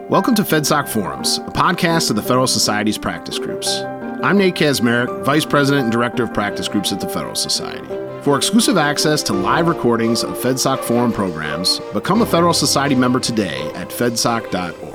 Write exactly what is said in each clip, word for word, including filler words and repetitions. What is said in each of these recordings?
Welcome to FedSoc Forums, a podcast of the Federal Society's practice groups. I'm Nate Kazmarek, Vice President and Director of Practice Groups at the Federal Society. For exclusive access to live recordings of FedSoc Forum programs, become a Federal Society member today at fedsoc dot org.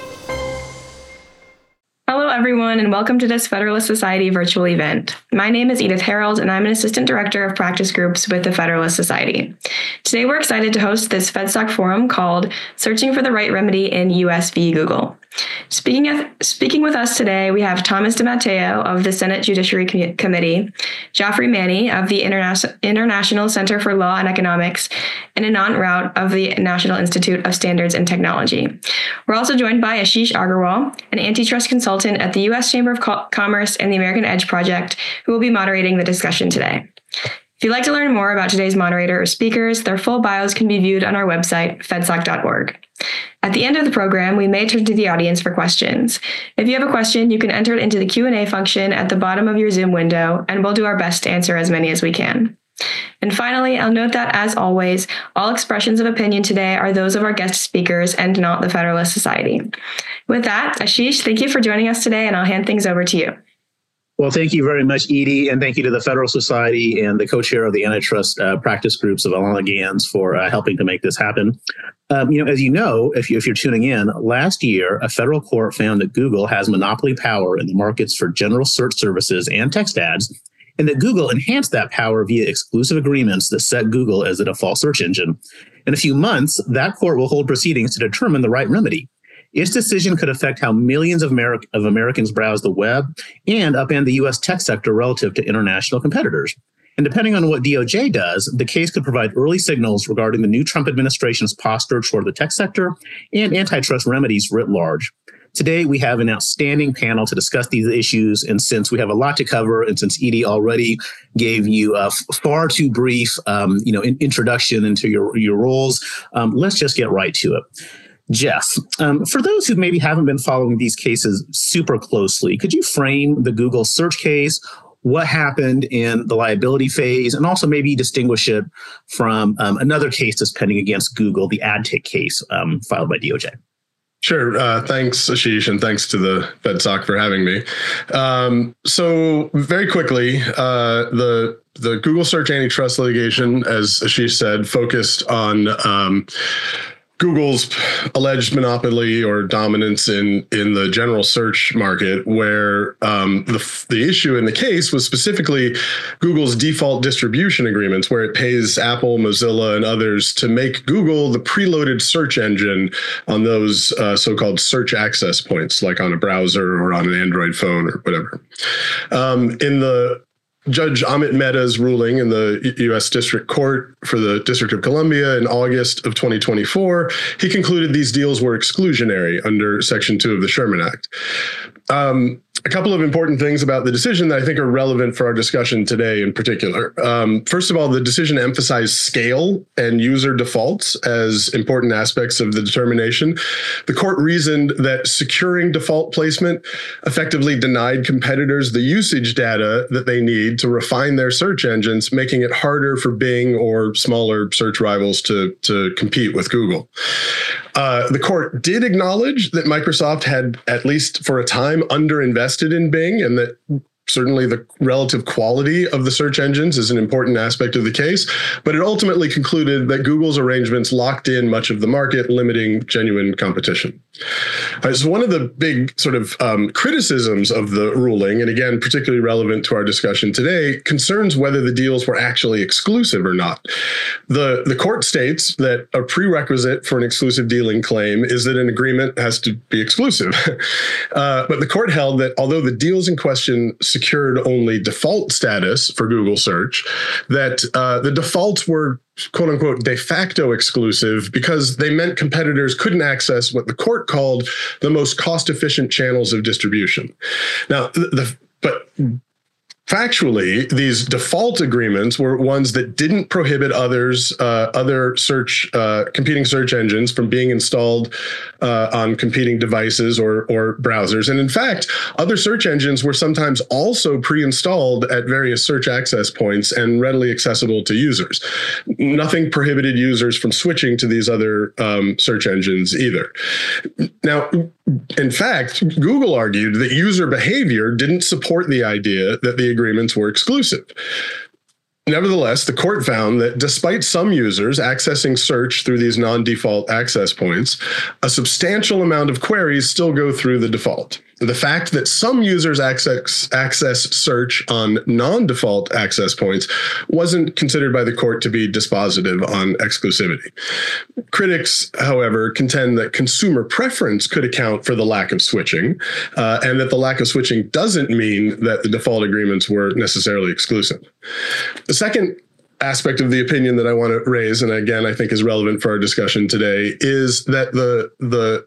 Hello, everyone, and welcome to this Federalist Society virtual event. My name is Edith Harold, and I'm an Assistant Director of Practice Groups with the Federalist Society. Today, we're excited to host this FedSoc Forum called Searching for the Right Remedy in U S v. Google. Speaking, of, speaking with us today, we have Thomas DiMatteo of the Senate Judiciary Com- Committee, Geoffrey Manny of the Interna- International Center for Law and Economics, and Anant Raut of the National Institute of Standards and Technology. We're also joined by Ashish Agarwal, an antitrust consultant at the U S Chamber of Co- Commerce and the American Edge Project, who will be moderating the discussion today. If you'd like to learn more about today's moderator or speakers, their full bios can be viewed on our website, fedsoc dot org. At the end of the program, we may turn to the audience for questions. If you have a question, you can enter it into the Q and A function at the bottom of your Zoom window, and we'll do our best to answer as many as we can. And finally, I'll note that, as always, all expressions of opinion today are those of our guest speakers and not the Federalist Society. With that, Ashish, thank you for joining us today, and I'll hand things over to you. Well, thank you very much, Edie, and thank you to the Federal Society and the co-chair of the antitrust uh, practice groups of Alana Gans for uh, helping to make this happen. Um, you know, as you know, if, you, if you're tuning in, last year, a federal court found that Google has monopoly power in the markets for general search services and text ads, and that Google enhanced that power via exclusive agreements that set Google as the default search engine. In a few months, that court will hold proceedings to determine the right remedy. Its decision could affect how millions of, Ameri- of Americans browse the web and upend the U S tech sector relative to international competitors. And depending on what D O J does, the case could provide early signals regarding the new Trump administration's posture toward the tech sector and antitrust remedies writ large. Today, we have an outstanding panel to discuss these issues. And since we have a lot to cover, and since Edie already gave you a f- far too brief um, you know, in- introduction into your, your roles, um, let's just get right to it. Jeff, um, for those who maybe haven't been following these cases super closely, could you frame the Google search case, what happened in the liability phase, and also maybe distinguish it from um, another case that's pending against Google, the AdTech case um, filed by D O J? Sure. Uh, thanks, Ashish, and thanks to the FedSoc for having me. Um, so very quickly, uh, the the Google search antitrust litigation, as Ashish said, focused on um, Google's alleged monopoly or dominance in, in the general search market, where um, the, the issue in the case was specifically Google's default distribution agreements, where it pays Apple, Mozilla, and others to make Google the preloaded search engine on those uh, so-called search access points, like on a browser or on an Android phone or whatever. Um, in the Judge Amit Mehta's ruling in the U S District Court for the District of Columbia in August of twenty twenty-four, he concluded these deals were exclusionary under Section two of the Sherman Act. Um, a couple of important things about the decision that I think are relevant for our discussion today in particular. Um, first of all, the decision emphasized scale and user defaults as important aspects of the determination. The court reasoned that securing default placement effectively denied competitors the usage data that they need to refine their search engines, making it harder for Bing or smaller search rivals to, to compete with Google. Uh, the court did acknowledge that Microsoft had, at least for a time, underinvested in Bing, and that certainly the relative quality of the search engines is an important aspect of the case, but it ultimately concluded that Google's arrangements locked in much of the market, limiting genuine competition. All right, so one of the big sort of um, criticisms of the ruling, and again, particularly relevant to our discussion today, concerns whether the deals were actually exclusive or not. The, the court states that a prerequisite for an exclusive dealing claim is that an agreement has to be exclusive. uh, but the court held that although the deals in question secured only default status for Google search, that uh, the defaults were quote unquote de facto exclusive because they meant competitors couldn't access what the court called the most cost efficient channels of distribution. Now, the, the but factually, these default agreements were ones that didn't prohibit others, uh, other search, uh, competing search engines from being installed uh, on competing devices or or browsers. And in fact, other search engines were sometimes also pre-installed at various search access points and readily accessible to users. Nothing prohibited users from switching to these other um, search engines either. Now, in fact, Google argued that user behavior didn't support the idea that the agreements were exclusive. Nevertheless, the court found that despite some users accessing search through these non-default access points, a substantial amount of queries still go through the default. The fact that some users access, access search on non-default access points wasn't considered by the court to be dispositive on exclusivity. Critics, however, contend that consumer preference could account for the lack of switching, uh, and that the lack of switching doesn't mean that the default agreements were necessarily exclusive. The second aspect of the opinion that I want to raise, and again, I think is relevant for our discussion today, is that the, the,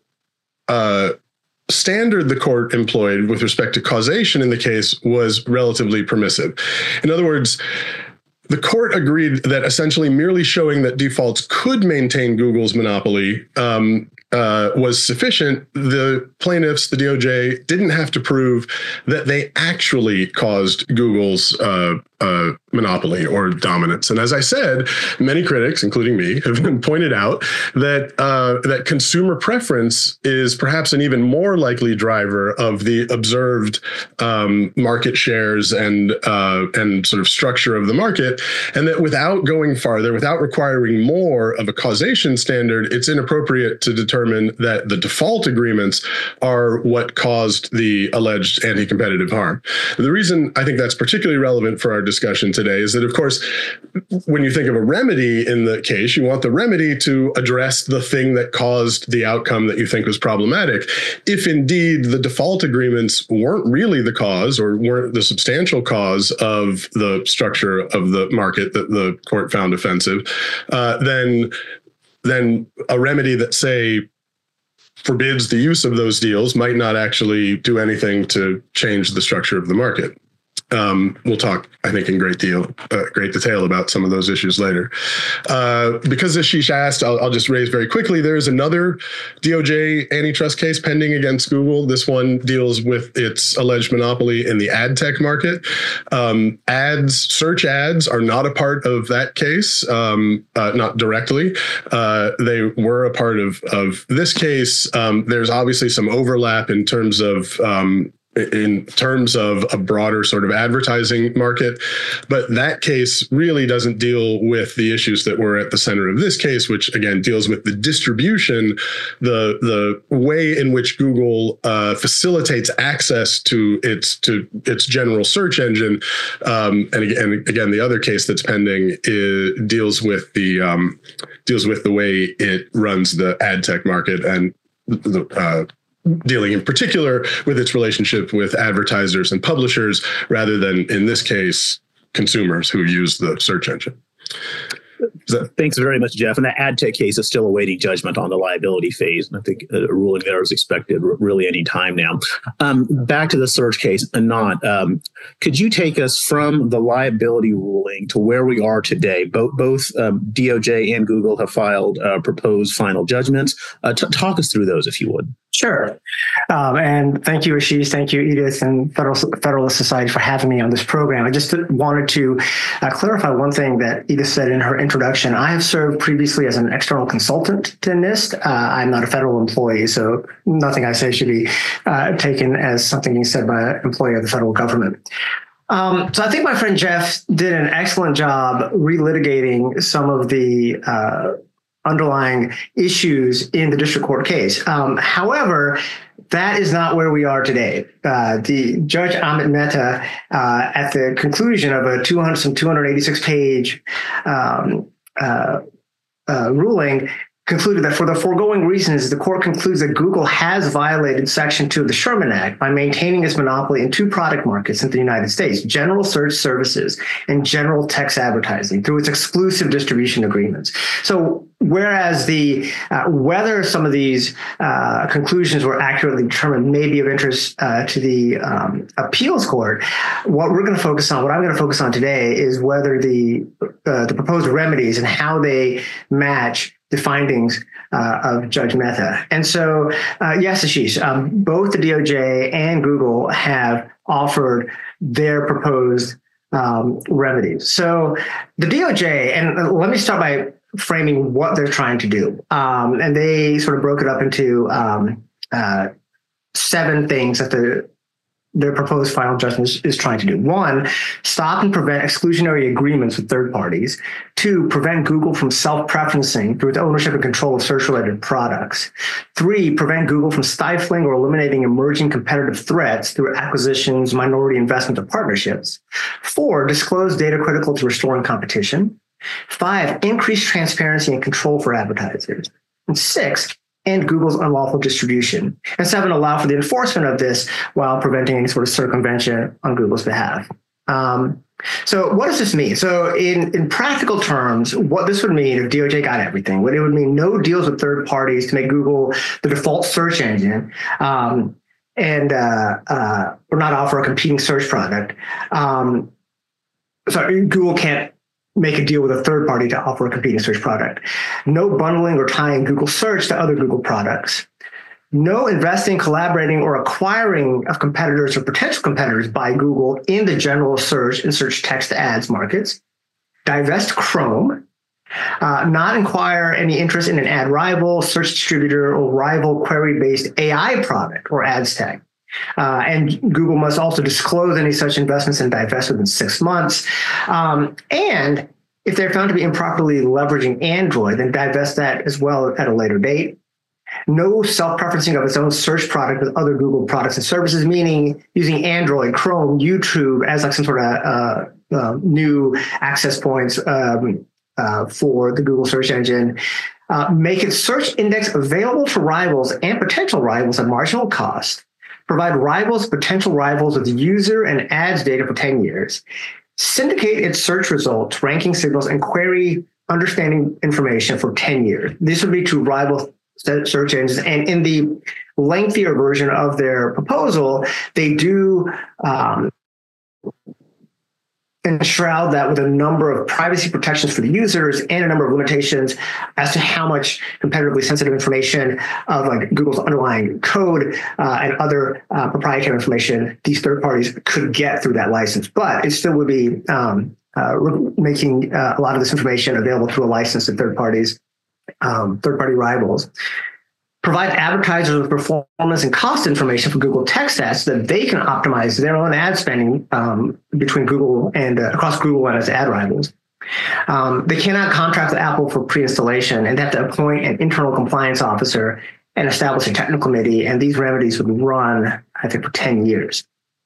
uh, standard the court employed with respect to causation in the case was relatively permissive. In other words, the court agreed that essentially merely showing that defaults could maintain Google's monopoly um, uh, was sufficient. The plaintiffs, the D O J, didn't have to prove that they actually caused Google's uh, uh, monopoly or dominance. And as I said, many critics, including me, have pointed out that uh, that consumer preference is perhaps an even more likely driver of the observed um, market shares and uh, and sort of structure of the market, and that without going farther, without requiring more of a causation standard, it's inappropriate to determine that the default agreements are what caused the alleged anti-competitive harm. The reason I think that's particularly relevant for our discussion today is that, of course, when you think of a remedy in the case, you want the remedy to address the thing that caused the outcome that you think was problematic. If indeed the default agreements weren't really the cause or weren't the substantial cause of the structure of the market that the court found offensive, uh, then then a remedy that, say, forbids the use of those deals might not actually do anything to change the structure of the market. Um, we'll talk, I think, in great deal, uh, great detail about some of those issues later. Uh, because Ashish asked, I'll, I'll just raise very quickly, there is another D O J antitrust case pending against Google. This one deals with its alleged monopoly in the ad tech market. Um, ads, search ads are not a part of that case, um, uh, not directly. Uh, they were a part of, of this case. Um, there's obviously some overlap in terms of um, in terms of a broader sort of advertising market. But that case really doesn't deal with the issues that were at the center of this case, which again deals with the distribution, the the way in which Google uh, facilitates access to its to its general search engine. Um, and, again, and again, the other case that's pending is, deals with the um, deals with the way it runs the ad tech market and the uh, dealing in particular with its relationship with advertisers and publishers, rather than, in this case, consumers who use the search engine. That- Thanks very much, Jeff. And that ad tech case is still awaiting judgment on the liability phase. And I think a ruling there is expected really any time now. Um, back to the search case, Anant, um, could you take us from the liability ruling to where we are today? Both, both um, D O J and Google have filed uh, proposed final judgments. Uh, t- talk us through those, if you would. Sure. Um, and thank you, Ashish. Thank you, Edith and Federal, Federalist Society for having me on this program. I just wanted to uh, clarify one thing that Edith said in her introduction. I have served previously as an external consultant to NIST. Uh, I'm not a federal employee, so nothing I say should be uh, taken as something being said by an employee of the federal government. Um, so I think my friend Jeff did an excellent job relitigating some of the uh, underlying issues in the district court case. Um, however, that is not where we are today. Uh, the Judge Amit Mehta, uh, at the conclusion of a two hundred, some two hundred eighty-six page um, uh, uh, ruling, concluded that for the foregoing reasons, the court concludes that Google has violated Section two of the Sherman Act by maintaining its monopoly in two product markets in the United States, general search services and general text advertising, through its exclusive distribution agreements. So whereas the uh, whether some of these uh, conclusions were accurately determined may be of interest uh, to the um, appeals court, what we're going to focus on, what I'm going to focus on today, is whether the uh, the proposed remedies and how they match the findings uh, of Judge Mehta. And so, uh, yes, Ashish, um, both the D O J and Google have offered their proposed um, remedies. So the D O J, and let me start by framing what they're trying to do. Um, and they sort of broke it up into um, uh, seven things that the their proposed final judgment is, is trying to do. One, stop and prevent exclusionary agreements with third parties. Two, prevent Google from self-preferencing through its ownership and control of search-related products. Three, prevent Google from stifling or eliminating emerging competitive threats through acquisitions, minority investment, or partnerships. Four, disclose data critical to restoring competition. Five, increase transparency and control for advertisers. And six, and Google's unlawful distribution. And seven, allow for the enforcement of this while preventing any sort of circumvention on Google's behalf. Um, so what does this mean? So in, in practical terms, what this would mean if D O J got everything, what it would mean no deals with third parties to make Google the default search engine, um, and uh, uh, or not offer a competing search product. Um, sorry, Google can't make a deal with a third party to offer a competing search product. No bundling or tying Google search to other Google products. No investing, collaborating, or acquiring of competitors or potential competitors by Google in the general search and search text ads markets. Divest Chrome. Uh, not acquire any interest in an ad rival, search distributor, or rival query-based A I product or ads tech. Uh, and Google must also disclose any such investments and divest within six months. Um, and if they're found to be improperly leveraging Android, then divest that as well at a later date. No self-preferencing of its own search product with other Google products and services, meaning using Android, Chrome, YouTube as like some sort of uh, uh, new access points um, uh, for the Google search engine. Uh, make its search index available to rivals and potential rivals at marginal cost. Provide rivals, potential rivals with user and ads data for ten years. Syndicate its search results, ranking signals, and query understanding information for ten years. This would be to rival search engines. And in the lengthier version of their proposal, they do um, enshroud that with a number of privacy protections for the users and a number of limitations as to how much competitively sensitive information of like Google's underlying code uh, and other uh, proprietary information these third parties could get through that license. But it still would be um, uh, making uh, a lot of this information available through a license to third parties, um, third-party rivals. Provide advertisers with performance and cost information for Google Text Ads so that they can optimize their own ad spending um, between Google and uh, across Google and its ad rivals. Um, they cannot contract with Apple for pre-installation and they have to appoint an internal compliance officer and establish a technical committee. And these remedies would run, I think, for ten years.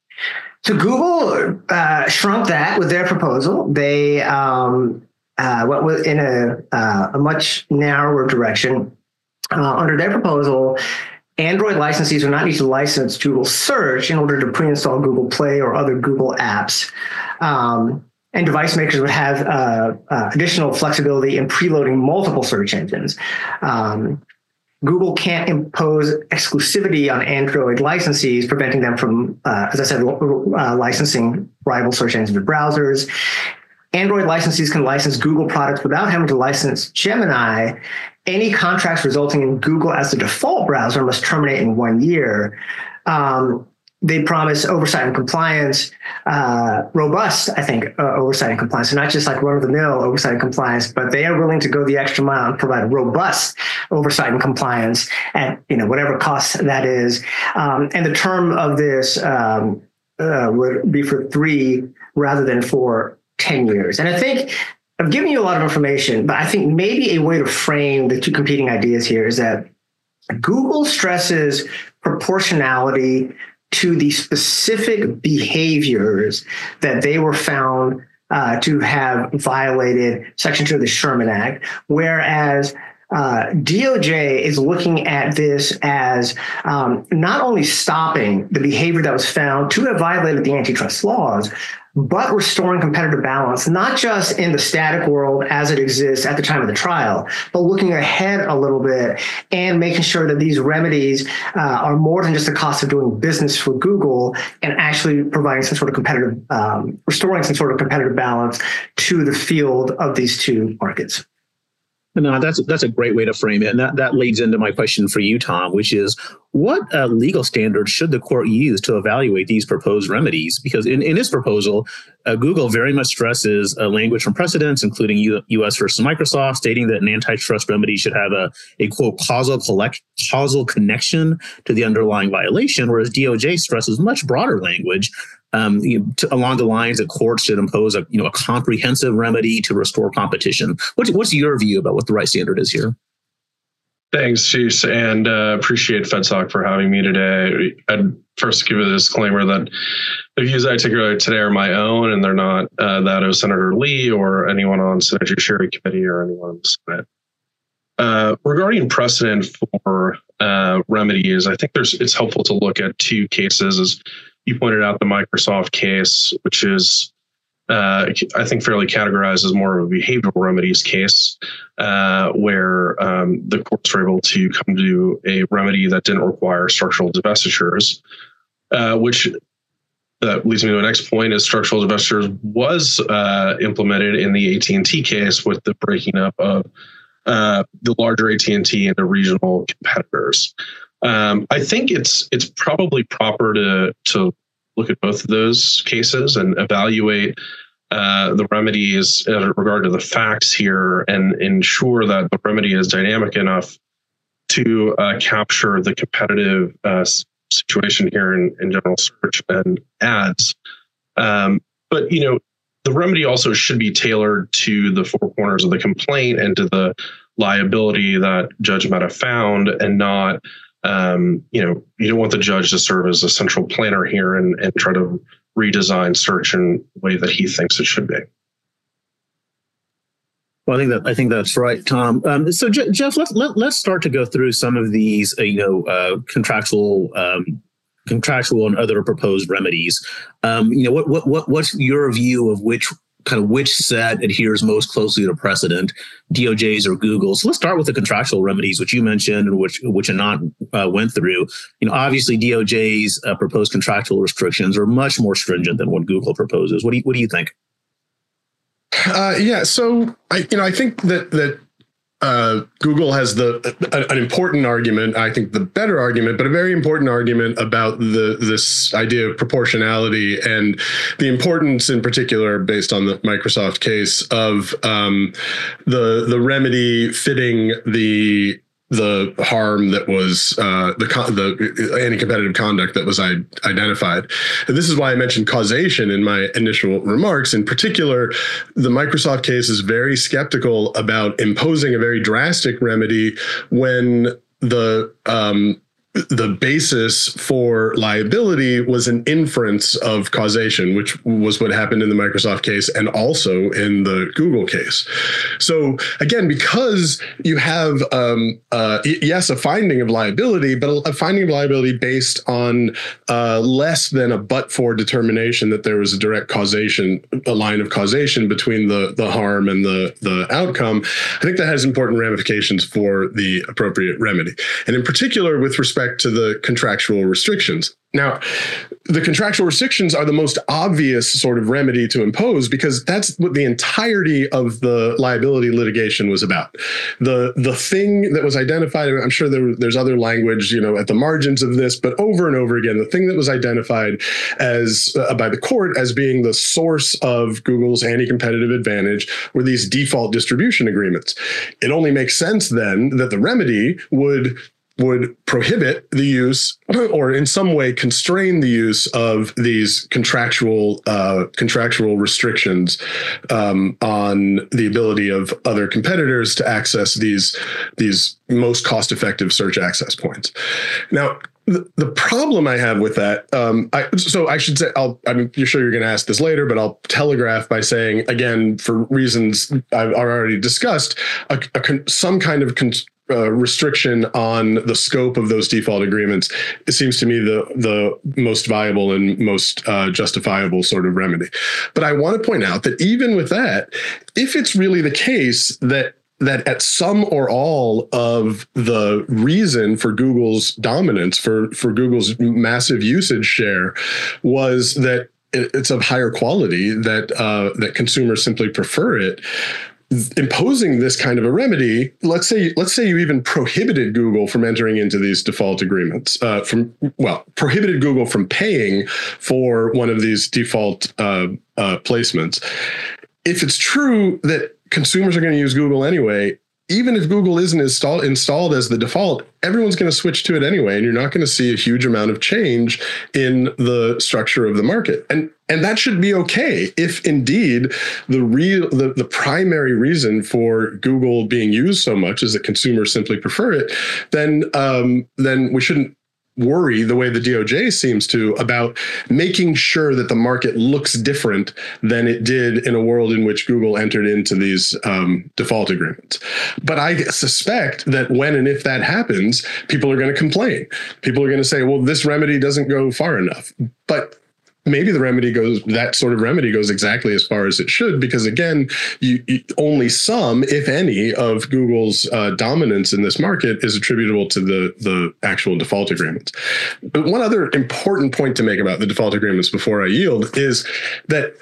So Google uh, shrunk that with their proposal. They um, uh, went in a, uh, a much narrower direction. Uh, under their proposal, Android licensees will not need to license Google Search in order to pre-install Google Play or other Google apps. Um, and device makers would have uh, uh, additional flexibility in preloading multiple search engines. Um, Google can't impose exclusivity on Android licensees, preventing them from, uh, as I said, uh, licensing rival search engines with browsers. Android licensees can license Google products without having to license Gemini. Any contracts resulting in Google as the default browser must terminate in one year. Um, they promise oversight and compliance, uh, robust, I think, uh, oversight and compliance. So not just like run-of-the-mill oversight and compliance, but they are willing to go the extra mile and provide robust oversight and compliance at you know whatever cost that is. Um, and the term of this um, uh, would be for three rather than for ten years. And I think I've given you a lot of information, but I think maybe a way to frame the two competing ideas here is that Google stresses proportionality to the specific behaviors that they were found uh, to have violated Section two of the Sherman Act, whereas uh, D O J is looking at this as um, not only stopping the behavior that was found to have violated the antitrust laws, but restoring competitive balance, not just in the static world as it exists at the time of the trial, but looking ahead a little bit and making sure that these remedies uh, are more than just the cost of doing business for Google and actually providing some sort of competitive, um, restoring some sort of competitive balance to the field of these two markets. No, that's that's a great way to frame it. And that, that leads into my question for you, Tom, which is what uh, legal standards should the court use to evaluate these proposed remedies? Because in, in its proposal, uh, Google very much stresses uh, language from precedents, including U- U.S. versus Microsoft, stating that an antitrust remedy should have a, a quote, causal, collect, causal connection to the underlying violation, whereas D O J stresses much broader language Um, you know, to, along the lines that courts should impose a you know a comprehensive remedy to restore competition. What's what's your view about what the right standard is here? Thanks, Chief, and uh, appreciate FedSoc for having me today. I'd first give a disclaimer that the views I articulate today are my own, and they're not uh, that of Senator Lee or anyone on Senate Judiciary Committee or anyone in the Senate. Uh, regarding precedent for uh, remedies, I think there's it's helpful to look at two cases. As you pointed out, the Microsoft case, which is, uh, I think, fairly categorized as more of a behavioral remedies case, uh, where um, the courts were able to come to a remedy that didn't require structural divestitures, uh, which that leads me to the next point, is structural divestitures was uh, implemented in the A T and T case with the breaking up of uh, the larger A T and T into regional competitors. Um, I think it's it's probably proper to to look at both of those cases and evaluate uh, the remedies in regard to the facts here and ensure that the remedy is dynamic enough to uh, capture the competitive uh, situation here in, in general search and ads. Um, but, you know, the remedy also should be tailored to the four corners of the complaint and to the liability that Judge Mehta found, and not Um, you know, you don't want the judge to serve as a central planner here and, and try to redesign search in the way that he thinks it should be. Well, I think that I think that's right, Tom. Um, so, Je- Jeff, let's let, let's start to go through some of these, uh, you know, uh, contractual, um, contractual and other proposed remedies. Um, you know, what what what what's your view of which kind of which set adheres most closely to precedent, D O J's or Google's? So let's start with the contractual remedies, which you mentioned and which which Anant uh, went through. You know, obviously D O J's uh, proposed contractual restrictions are much more stringent than what Google proposes. What do you what do you think? Uh, yeah, so I you know I think that that. Uh, Google has the a, an important argument, I think the better argument, but a very important argument about the this idea of proportionality and the importance, in particular, based on the Microsoft case, of um, the the remedy fitting the the harm that was uh, the the anti-competitive conduct that was identified. And this is why I mentioned causation in my initial remarks. In particular, the Microsoft case is very skeptical about imposing a very drastic remedy when the um, the basis for liability was an inference of causation, which was what happened in the Microsoft case and also in the Google case. So again, because you have, um, uh, yes, a finding of liability, but a finding of liability based on uh, less than a but-for determination that there was a direct causation, a line of causation between the, the harm and the, the outcome, I think that has important ramifications for the appropriate remedy. And in particular, with respect to the contractual restrictions. Now, the contractual restrictions are the most obvious sort of remedy to impose because that's what the entirety of the liability litigation was about. The the thing that was identified, I'm sure there, there's other language, you know, at the margins of this, but over and over again, the thing that was identified as uh, by the court as being the source of Google's anti-competitive advantage were these default distribution agreements. It only makes sense then that the remedy would would prohibit the use or in some way constrain the use of these contractual uh, contractual restrictions um, on the ability of other competitors to access these, these most cost-effective search access points. Now, the, the problem I have with that, um, I, so I should say, I'll, I'm you're sure you're going to ask this later, but I'll telegraph by saying, again, for reasons I've already discussed, a, a, some kind of con, uh, restriction on the scope of those default agreements, it seems to me the, the most viable and most uh, justifiable sort of remedy. But I want to point out that even with that, if it's really the case that that at some or all of the reason for Google's dominance, for, for Google's massive usage share, was that it's of higher quality, that uh, that consumers simply prefer it. Imposing this kind of a remedy, let's say, let's say you even prohibited Google from entering into these default agreements, uh, from well, prohibited Google from paying for one of these default uh, uh, placements. If it's true that consumers are going to use Google anyway, even if Google isn't install, installed as the default, everyone's going to switch to it anyway, and you're not going to see a huge amount of change in the structure of the market. And and that should be okay if indeed the real the, the primary reason for Google being used so much is that consumers simply prefer it. Then um, then we shouldn't worry the way the D O J seems to about making sure that the market looks different than it did in a world in which Google entered into these um, default agreements. But I suspect that when and if that happens, people are going to complain. People are going to say, well, this remedy doesn't go far enough. But maybe the remedy goes, that sort of remedy goes exactly as far as it should, because again, you, you, only some, if any, of Google's uh, dominance in this market is attributable to the, the actual default agreements. But one other important point to make about the default agreements before I yield is that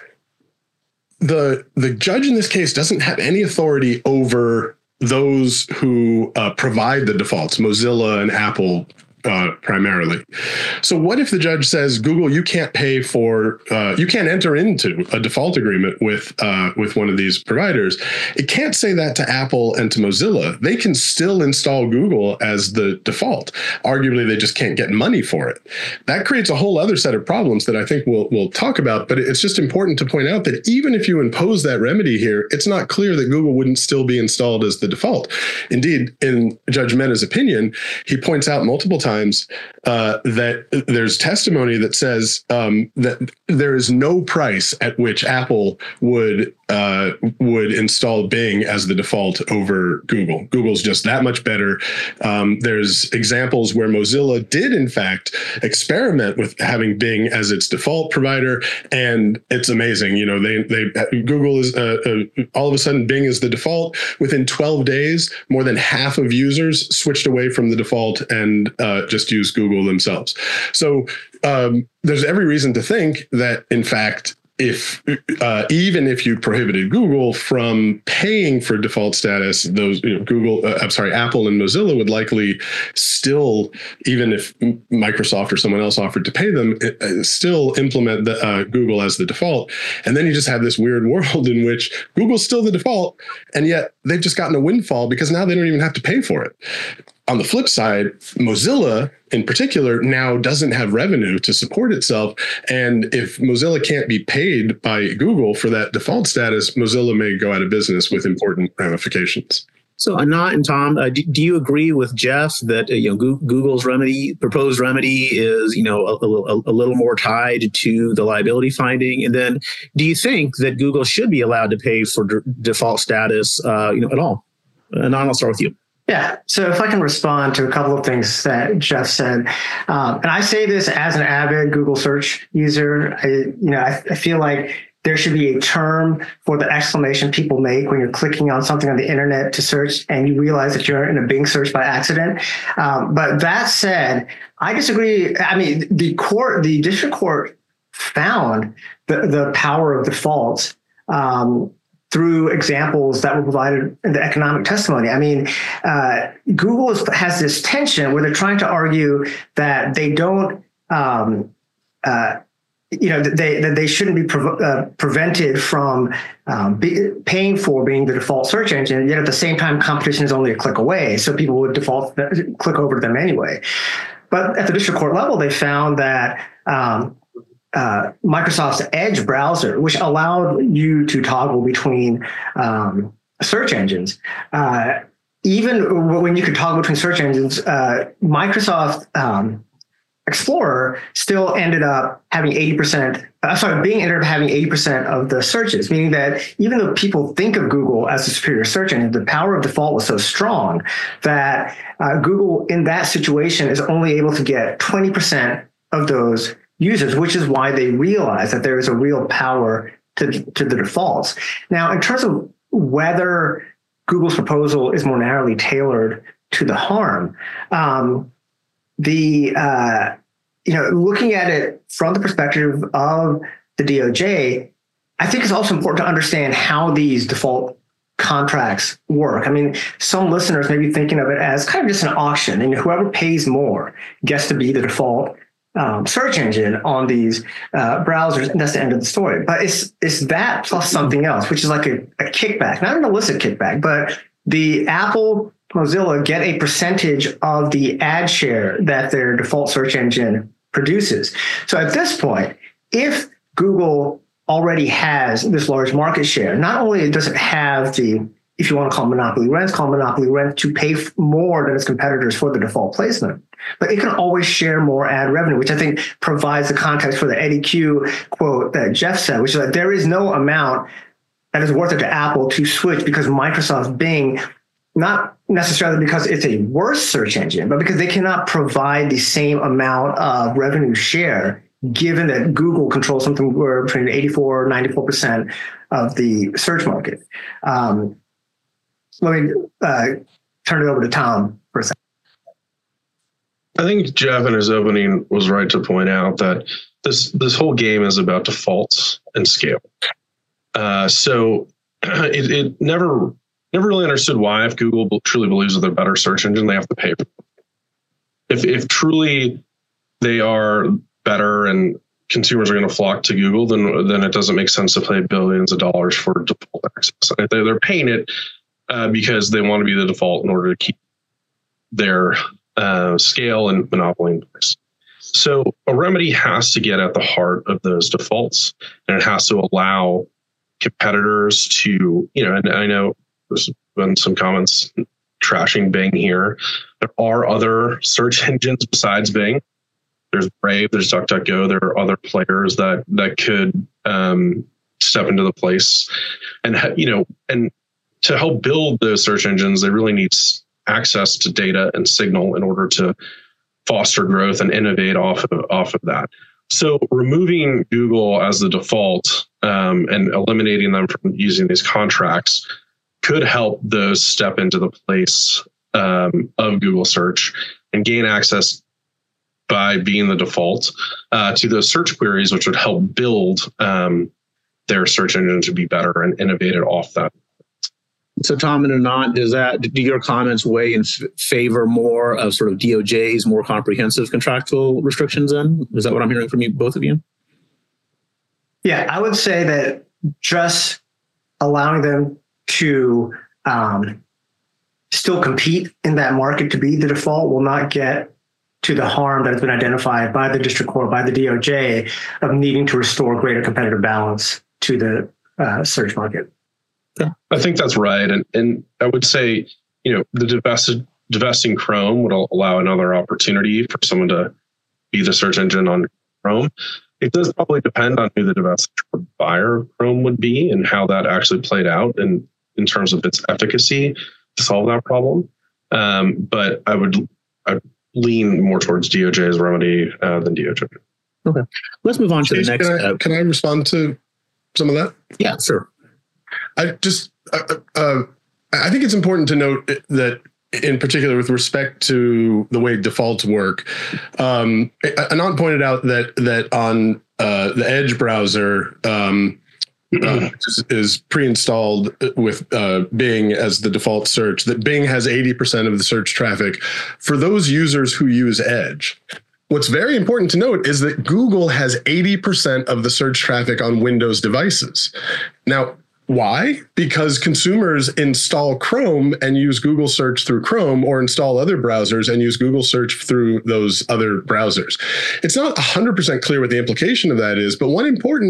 the, the judge in this case doesn't have any authority over those who uh, provide the defaults, Mozilla and Apple Uh, primarily. So what if the judge says, Google, you can't pay for, uh, you can't enter into a default agreement with uh, with one of these providers? It can't say that to Apple and to Mozilla. They can still install Google as the default. Arguably, they just can't get money for it. That creates a whole other set of problems that I think we'll we'll talk about. But it's just important to point out that even if you impose that remedy here, it's not clear that Google wouldn't still be installed as the default. Indeed, in Judge Mena's opinion, he points out multiple times Times, uh, that there's testimony that says um, that there is no price at which Apple would uh, would install Bing as the default over Google. Google's just that much better. Um, there's examples where Mozilla did, in fact, experiment with having Bing as its default provider, and it's amazing. You know, they they Google is uh, uh, all of a sudden Bing is the default. Within twelve days, more than half of users switched away from the default and uh, just use Google themselves. So um, there's every reason to think that, in fact, if uh, even if you prohibited Google from paying for default status, those you know, Google, uh, I'm sorry, Apple and Mozilla would likely still, even if Microsoft or someone else offered to pay them, uh, still implement the, uh, Google as the default. And then you just have this weird world in which Google's still the default, and yet they've just gotten a windfall because now they don't even have to pay for it. On the flip side, Mozilla in particular now doesn't have revenue to support itself. And if Mozilla can't be paid by Google for that default status, Mozilla may go out of business with important ramifications. So Anat and Tom, uh, do, do you agree with Jeff that uh, you know Go- Google's remedy, proposed remedy, is you know a, a, a little more tied to the liability finding? And then, do you think that Google should be allowed to pay for d- default status, uh, you know, at all? Anat, I'll start with you. Yeah. So if I can respond to a couple of things that Jeff said, um, and I say this as an avid Google search user, I, you know, I, I feel like there should be a term for the exclamation people make when you're clicking on something on the internet to search and you realize that you're in a Bing search by accident. Um, but that said, I disagree. I mean, the court, the district court found the, the power of defaults um, through examples that were provided in the economic testimony. I mean, uh, Google is, has this tension where they're trying to argue that they don't, um, uh, you know, that they that they shouldn't be pre- uh, prevented from um, be, paying for being the default search engine. Yet at the same time, competition is only a click away, so people would default click over to them anyway. But at the district court level, they found that Um, Uh, Microsoft's Edge browser, which allowed you to toggle between um, search engines. Uh, even when you could toggle between search engines, uh, Microsoft um, Explorer still ended up having eighty percent, uh, sorry, Bing ended up having eighty percent of the searches, meaning that even though people think of Google as a superior search engine, the power of default was so strong that uh, Google in that situation is only able to get twenty percent of those users, which is why they realize that there is a real power to, to the defaults. Now, in terms of whether Google's proposal is more narrowly tailored to the harm, um, the uh, you know, looking at it from the perspective of the D O J, I think it's also important to understand how these default contracts work. I mean, some listeners may be thinking of it as kind of just an auction, and whoever pays more gets to be the default um, search engine on these uh, browsers, and that's the end of the story. But it's it's that plus something else, which is like a, a kickback, not an illicit kickback, but the Apple Mozilla get a percentage of the ad share that their default search engine produces. So at this point, if Google already has this large market share, not only does it have the, if you want to call monopoly rents, call monopoly rent to pay more than its competitors for the default placement, but it can always share more ad revenue, which I think provides the context for the Eddie Q quote that Jeff said, which is that there is no amount that is worth it to Apple to switch because Microsoft Bing, not necessarily because it's a worse search engine, but because they cannot provide the same amount of revenue share, given that Google controls something where between eighty-four, ninety-four percent of the search market. Um, let me uh, turn it over to Tom for a second. I think Jeff in his opening was right to point out that this this whole game is about defaults and scale. Uh, so it, it never never really understood why, if Google truly believes that they're a better search engine, they have to pay for it. If if truly they are better and consumers are going to flock to Google, then then it doesn't make sense to pay billions of dollars for default access. They're, they're paying it uh, because they want to be the default in order to keep their uh, scale and monopoly in place. So a remedy has to get at the heart of those defaults, and it has to allow competitors to, you know, and I know there's been some comments trashing Bing here. There are other search engines besides Bing. There's Brave, there's DuckDuckGo. There are other players that that could um, step into the place, and you know, and to help build those search engines, they really need access to data and signal in order to foster growth and innovate off of off of that. So removing Google as the default um, and eliminating them from using these contracts could help those step into the place um, of Google search and gain access by being the default uh, to those search queries, which would help build um, their search engine to be better and innovate it off that. So, Tom and Anant, does that, do your comments weigh in f- favor more of sort of D O J's more comprehensive contractual restrictions then? Is that what I'm hearing from you, both of you? Yeah, I would say that just allowing them to um, still compete in that market to be the default will not get to the harm that has been identified by the district court, by the D O J, of needing to restore greater competitive balance to the uh, search market. I think that's right. And and I would say, you know, the divested, divesting Chrome would allow another opportunity for someone to be the search engine on Chrome. It does probably depend on who the divested buyer of Chrome would be and how that actually played out in, in terms of its efficacy to solve that problem. Um, but I would I'd lean more towards D O J's remedy uh, than D O J. Okay. Let's move on to the next. Can I, uh, can I respond to some of that? Yeah, sure. I just, uh, uh, I think it's important to note that, in particular, with respect to the way defaults work, um, Anant pointed out that that on uh, the Edge browser um, uh, is, is pre-installed with uh, Bing as the default search. That Bing has eighty percent of the search traffic for those users who use Edge. What's very important to note is that Google has eighty percent of the search traffic on Windows devices. Now, why? Because consumers install Chrome and use Google search through Chrome, or install other browsers and use Google search through those other browsers. It's not one hundred percent clear what the implication of that is, but one important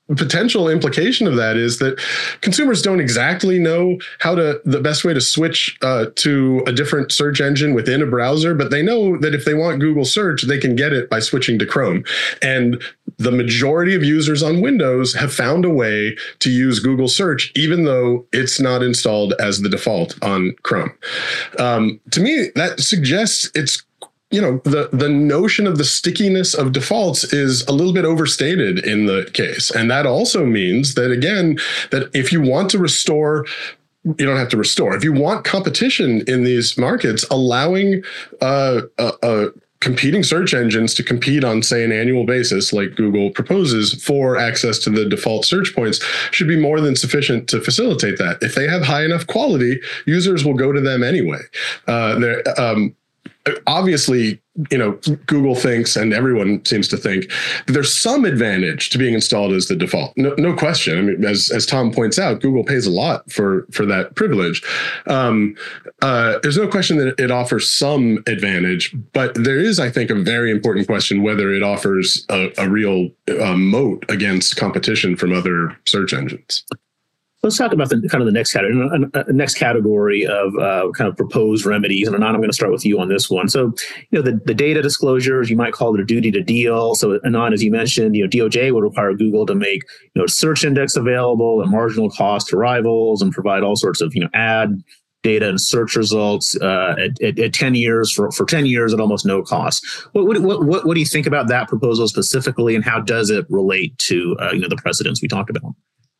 potential implication of that is that consumers don't exactly know how to the best way to switch uh, to a different search engine within a browser, but they know that if they want Google search, they can get it by switching to Chrome. And the majority of users on Windows have found a way to use Google search, even though it's not installed as the default on Chrome. Um, to me, that suggests it's you know, the, the notion of the stickiness of defaults is a little bit overstated in the case. And that also means that, again, that if you want to restore, you don't have to restore. If you want competition in these markets, allowing uh, a, a competing search engines to compete on, say, an annual basis, like Google proposes, for access to the default search points should be more than sufficient to facilitate that. If they have high enough quality, users will go to them anyway. Uh, they're, um, Obviously, you know, Google thinks, and everyone seems to think, that there's some advantage to being installed as the default. No, no question. I mean, as as Tom points out, Google pays a lot for for that privilege. Um, uh, there's no question that it offers some advantage, but there is, I think, a very important question whether it offers a, a real uh, moat against competition from other search engines. Let's talk about the kind of the next category, uh, next category of uh, kind of proposed remedies. And Anand, I'm going to start with you on this one. So, you know, the, the data disclosures, you might call it a duty to deal. So, Anand, as you mentioned, you know, D O J would require Google to make, you know, search index available at marginal cost to rivals and provide all sorts of, you know, ad data and search results uh, at, at, at ten years for, for ten years at almost no cost. What, what what what do you think about that proposal specifically, and how does it relate to uh, you know the precedents we talked about?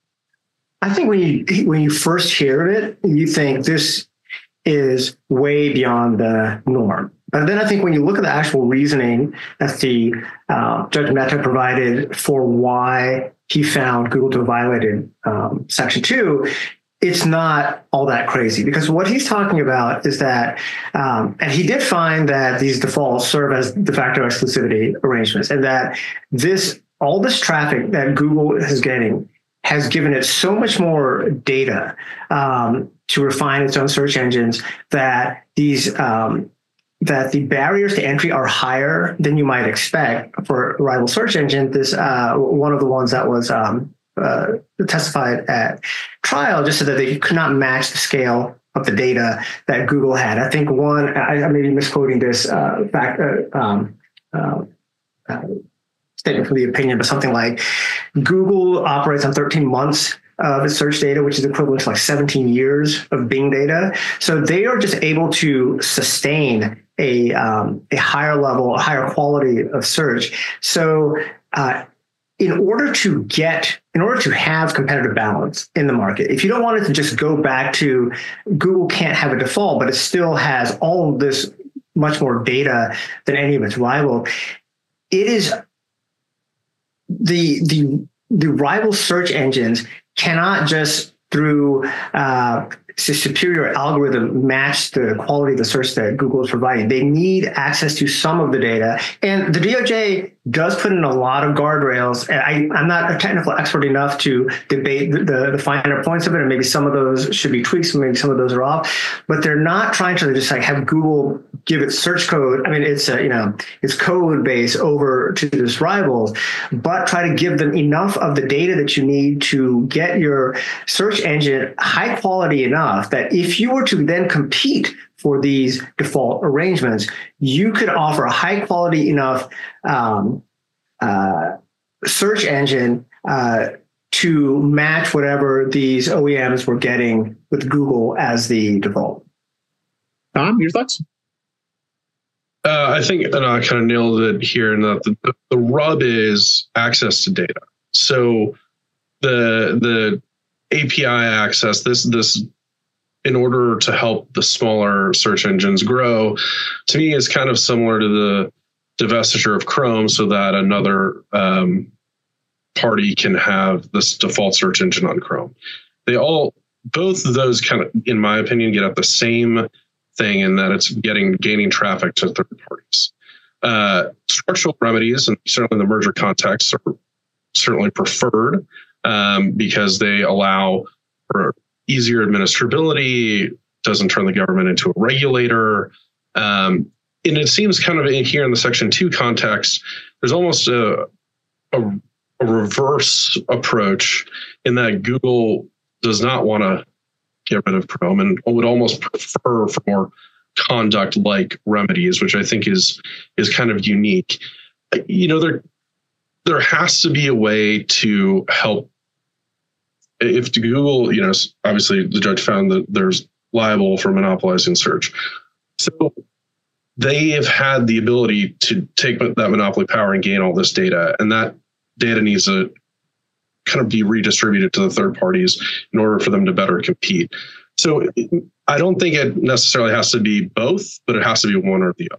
I think when you when you first hear it, you think this is way beyond the norm. But then I think when you look at the actual reasoning that the uh, Judge Mehta provided for why he found Google to have violated um, Section two, it's not all that crazy, because what he's talking about is that, um, and he did find that these defaults serve as de facto exclusivity arrangements, and that this all this traffic that Google is getting has given it so much more data um, to refine its own search engines that these um, that the barriers to entry are higher than you might expect for a rival search engine. This uh, one of the ones that was um, uh, testified at trial just said that they could not match the scale of the data that Google had. I think one, I, I may be misquoting this uh, fact. Uh, um, uh, uh, statement from the opinion, but something like Google operates on thirteen months of its search data, which is equivalent to like seventeen years of Bing data. So they are just able to sustain a um, a higher level, a higher quality of search. So uh, in order to get, in order to have competitive balance in the market, if you don't want it to just go back to Google can't have a default, but it still has all of this much more data than any of its rival, it is the the the rival search engines cannot just through uh, superior algorithm match the quality of the search that Google is providing. They need access to some of the data, and the D O J does put in a lot of guardrails. And I, I'm not a technical expert enough to debate the, the, the finer points of it, and maybe some of those should be tweaks, and maybe some of those are off. But they're not trying to just like have Google give its search code. I mean, it's a, you know, it's code base over to this rivals, but try to give them enough of the data that you need to get your search engine high quality enough that if you were to then compete for these default arrangements, you could offer a high quality enough um, uh, search engine uh, to match whatever these O E Ms were getting with Google as the default. Tom, your thoughts? Uh, I think uh, I kind of nailed it here, and that the, the rub is access to data. So the the A P I access, this this in order to help the smaller search engines grow, to me is kind of similar to the divestiture of Chrome, so that another um, party can have this default search engine on Chrome. They all, both of those kind of, in my opinion, get at the same thing, in that it's getting gaining traffic to third parties. Uh, structural remedies, and certainly in the merger context, are certainly preferred um, because they allow for easier administrability, doesn't turn the government into a regulator. Um, and it seems kind of in here in the Section two context, there's almost a, a a reverse approach in that Google does not want to get rid of Chrome and would almost prefer for more conduct-like remedies, which I think is is kind of unique. You know, there there has to be a way to help. If Google, you know, obviously the judge found that there's liable for monopolizing search. So they have had the ability to take that monopoly power and gain all this data, and that data needs to kind of be redistributed to the third parties in order for them to better compete. So I don't think it necessarily has to be both, but it has to be one or the other.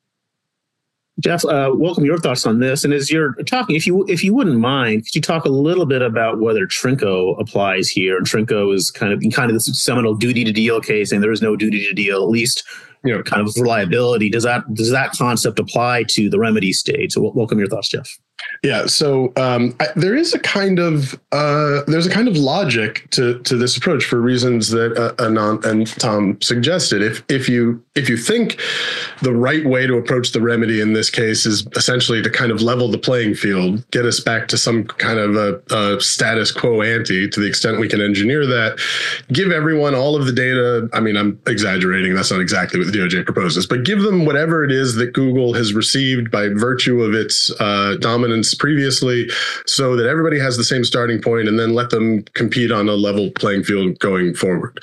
Jeff, uh, welcome your thoughts on this. And as you're talking, if you if you wouldn't mind, could you talk a little bit about whether Trinco applies here? And Trinco is kind of kind of this seminal duty to deal case, and there is no duty to deal, at least, you know, kind of reliability. Does that does that concept apply to the remedy stage? So welcome your thoughts, Jeff. Yeah, so um, I, there is a kind of uh, there's a kind of logic to to this approach for reasons that uh, Anand and Tom suggested. If if you if you think the right way to approach the remedy in this case is essentially to kind of level the playing field, get us back to some kind of a, a status quo ante to the extent we can engineer that, give everyone all of the data. I mean, I'm exaggerating. That's not exactly what the D O J proposes, but give them whatever it is that Google has received by virtue of its uh, dominance previously, so that everybody has the same starting point, and then let them compete on a level playing field going forward.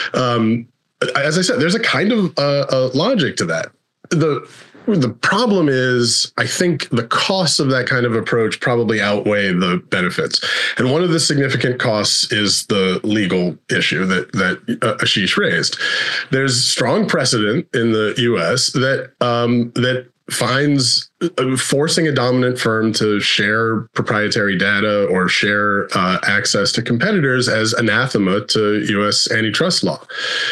Um, as I said, there's a kind of uh, a logic to that. The The problem is, I think the costs of that kind of approach probably outweigh the benefits. And one of the significant costs is the legal issue that, that uh, Ashish raised. There's strong precedent in the U S that um, that finds uh, forcing a dominant firm to share proprietary data or share uh, access to competitors as anathema to U S antitrust law.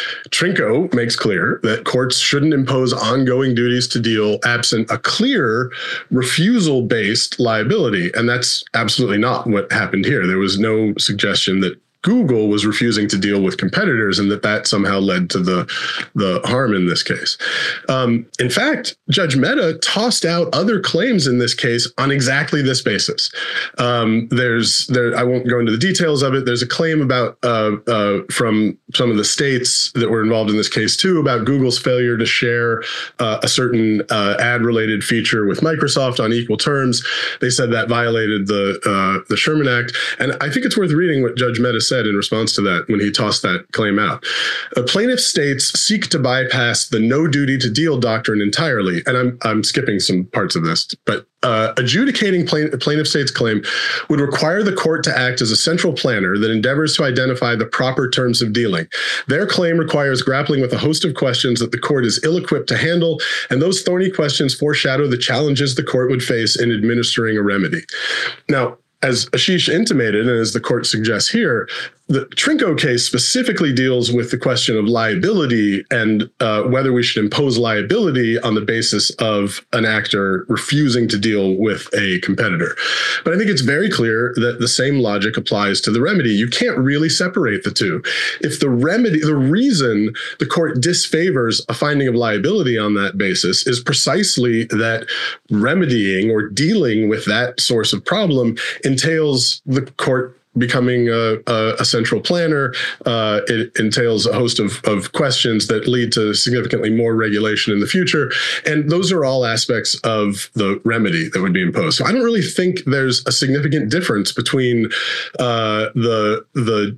Trinco makes clear that courts shouldn't impose ongoing duties to deal absent a clear refusal-based liability. And that's absolutely not what happened here. There was no suggestion that Google was refusing to deal with competitors and that that somehow led to the, the harm in this case. Um, in fact, Judge Mehta tossed out other claims in this case on exactly this basis. Um, there's, there, I won't go into the details of it. There's a claim about uh, uh, from some of the states that were involved in this case too, about Google's failure to share uh, a certain uh, ad-related feature with Microsoft on equal terms. They said that violated the uh, the Sherman Act, and I think it's worth reading what Judge Mehta said in response to that when he tossed that claim out. Uh, plaintiff states seek to bypass the no duty to deal doctrine entirely, and I'm I'm skipping some parts of this, but uh, adjudicating plain, plaintiff state's claim would require the court to act as a central planner that endeavors to identify the proper terms of dealing. Their claim requires grappling with a host of questions that the court is ill-equipped to handle, and those thorny questions foreshadow the challenges the court would face in administering a remedy. Now, as Ashish intimated, and as the court suggests here, the Trinco case specifically deals with the question of liability and uh, whether we should impose liability on the basis of an actor refusing to deal with a competitor. But I think it's very clear that the same logic applies to the remedy. You can't really separate the two. If the remedy, the reason the court disfavors a finding of liability on that basis is precisely that remedying or dealing with that source of problem entails the court becoming a, a, a central planner. Uh, it entails a host of, of questions that lead to significantly more regulation in the future. And those are all aspects of the remedy that would be imposed. So I don't really think there's a significant difference between uh, the the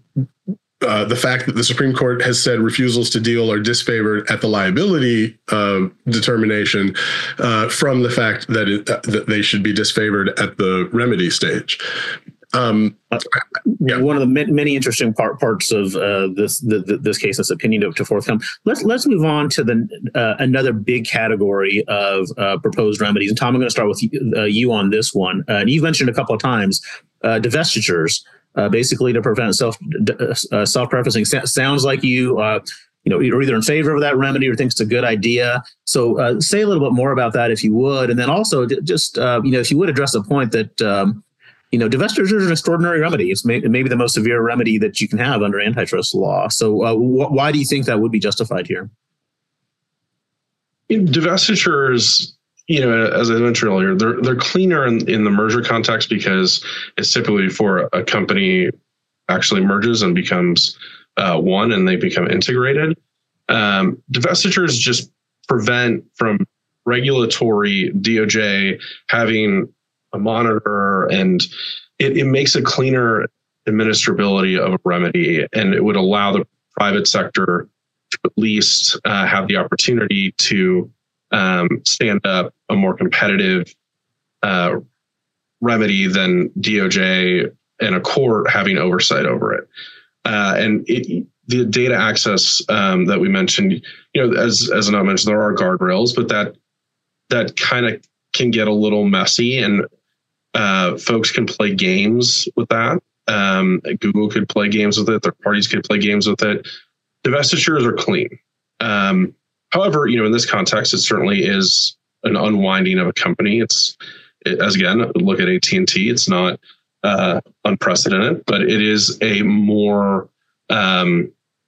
Uh, the fact that the Supreme Court has said refusals to deal are disfavored at the liability uh, determination uh, from the fact that, it, uh, that they should be disfavored at the remedy stage. Um, yeah. One of the many interesting part, parts of uh, this the, the, this case, this opinion to, to forthcome. Let's let's move on to the uh, another big category of uh, proposed remedies. And Tom, I'm going to start with you, uh, you on this one. Uh, and you've mentioned a couple of times uh, divestitures. Uh, basically, to prevent self uh, self preferencing. S- sounds like you uh, you know you're either in favor of that remedy or think it's a good idea. So uh, say a little bit more about that if you would, and then also just uh, you know if you would address the point that um, you know divestitures are an extraordinary remedy. It's may- maybe the most severe remedy that you can have under antitrust law. So uh, wh- why do you think that would be justified here? Divestitures you know, as I mentioned earlier, they're they're cleaner in, in the merger context because it's typically before a company actually merges and becomes uh, one and they become integrated. Um, divestitures just prevent from regulatory D O J having a monitor, and it, it makes a cleaner administrability of a remedy, and it would allow the private sector to at least uh, have the opportunity to um, stand up a more competitive uh, remedy than D O J and a court having oversight over it. Uh, and it, the data access um, that we mentioned, you know, as as I mentioned, there are guardrails, but that that kind of can get a little messy, and uh, folks can play games with that. Um, Google could play games with it. Third parties could play games with it. Divestitures are clean. Um, however, you know, in this context, it certainly is an unwinding of a company. It's, it, as again, look at A T and T. It's not uh, unprecedented, but it is a more um,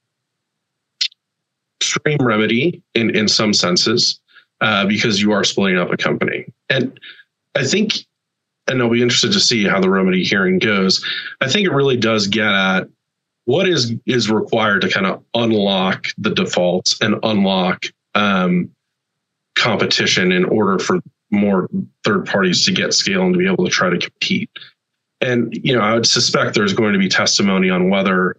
extreme remedy in, in some senses uh, because you are splitting up a company. And I think, and I'll be interested to see how the remedy hearing goes. I think it really does get at what is is required to kind of unlock the defaults and unlock um, competition in order for more third parties to get scale and to be able to try to compete. And, you know, I would suspect there's going to be testimony on whether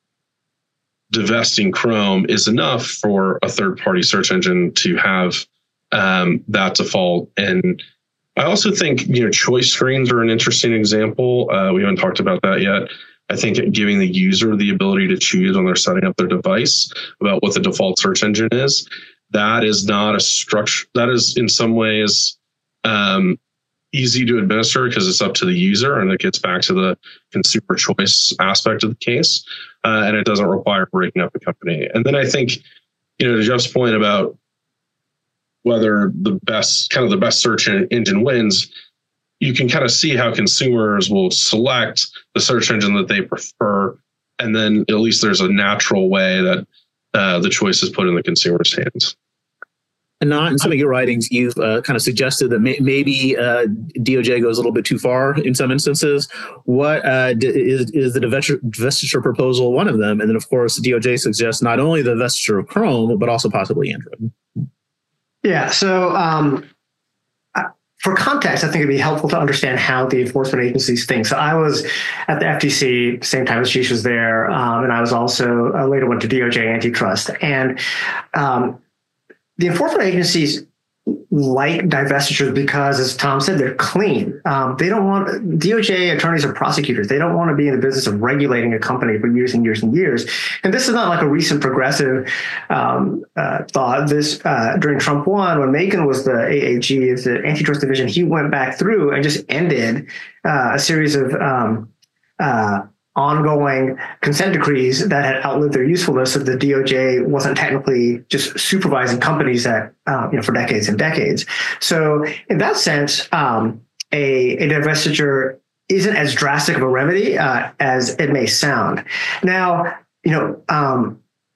divesting Chrome is enough for a third party search engine to have um, that default. And I also think, you know, choice screens are an interesting example. Uh, we haven't talked about that yet. I think giving the user the ability to choose when they're setting up their device about what the default search engine is, that is not a structure. That is in some ways um, easy to administer because it's up to the user, and it gets back to the consumer choice aspect of the case, uh, and it doesn't require breaking up a company. And then I think, you know, to Jeff's point about whether the best kind of the best search engine wins, you can kind of see how consumers will select the search engine that they prefer. And then at least there's a natural way that uh, the choice is put in the consumer's hands. And not in some of your writings, you've uh, kind of suggested that may- maybe uh, D O J goes a little bit too far in some instances. What uh, d- is, is the divestiture proposal one of them? And then, of course, D O J suggests not only the divestiture of Chrome, but also possibly Android. Yeah. So um, for context, I think it'd be helpful to understand how the enforcement agencies think. So I was at the F T C same time as Ashish was there, um, and I was also uh, later went to D O J antitrust. And um, the enforcement agencies like divestitures because, as Tom said, they're clean. Um, they don't want D O J attorneys or prosecutors. They don't want to be in the business of regulating a company for years and years and years. And this is not like a recent progressive um, uh, thought. This uh, during Trump one, when Macon was the A A G, the antitrust division, he went back through and just ended uh, a series of um, uh, ongoing consent decrees that had outlived their usefulness, so the D O J wasn't technically just supervising companies that, uh, you know, for decades and decades. So in that sense, um, a, a divestiture isn't as drastic of a remedy uh, as it may sound. Now, you know, um,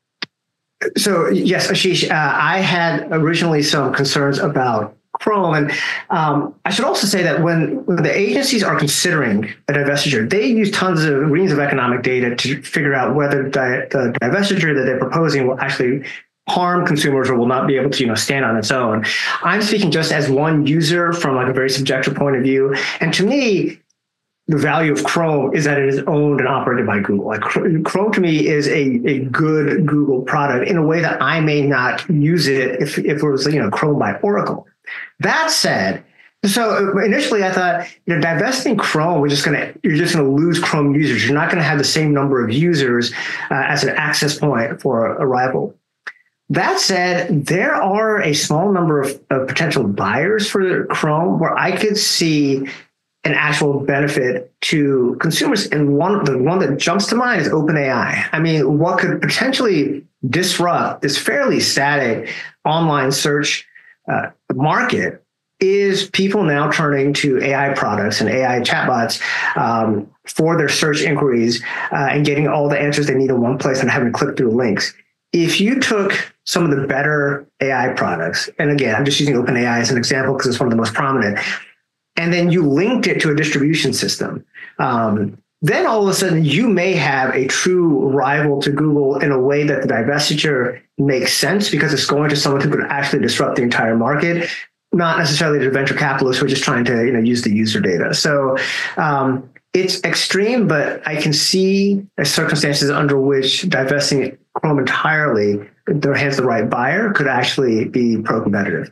so yes, Ashish, uh, I had originally some concerns about Chrome. And um, I should also say that when, when the agencies are considering a divestiture, they use tons of reams of economic data to figure out whether di- the divestiture that they're proposing will actually harm consumers or will not be able to, you know, stand on its own. I'm speaking just as one user from like a very subjective point of view. And to me, the value of Chrome is that it is owned and operated by Google. Like Chrome to me is a, a good Google product in a way that I may not use it if, if it was, you know, Chrome by Oracle. That said, so initially I thought, you know, divesting Chrome, we're just going to, you're just going to lose Chrome users. You're not going to have the same number of users uh, as an access point for a rival. That said, there are a small number of, of potential buyers for Chrome where I could see an actual benefit to consumers. And one, the one that jumps to mind is OpenAI. I mean, what could potentially disrupt this fairly static online search uh, market is people now turning to A I products and A I chatbots um, for their search inquiries uh, and getting all the answers they need in one place and having to click through links. If you took some of the better A I products, and again, I'm just using OpenAI as an example because it's one of the most prominent, and then you linked it to a distribution system, um, then all of a sudden you may have a true rival to Google in a way that the divestiture makes sense because it's going to someone who could actually disrupt the entire market, not necessarily the venture capitalists who are just trying to you know use the user data. So um, it's extreme, but I can see circumstances under which divesting Chrome entirely, in their hands the right buyer, could actually be pro-competitive.